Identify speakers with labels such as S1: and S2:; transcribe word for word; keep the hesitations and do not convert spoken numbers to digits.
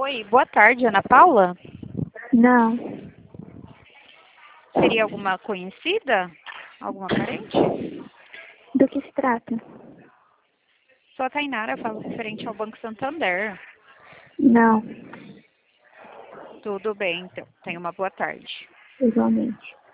S1: Oi, boa tarde, Ana Paula?
S2: Não.
S1: Seria alguma conhecida? Alguma parente?
S2: Do que se trata?
S1: Sou a Tainara, falo referente ao Banco Santander.
S2: Não,
S1: Tudo bem, então. Tenha uma boa tarde.
S2: igualmente.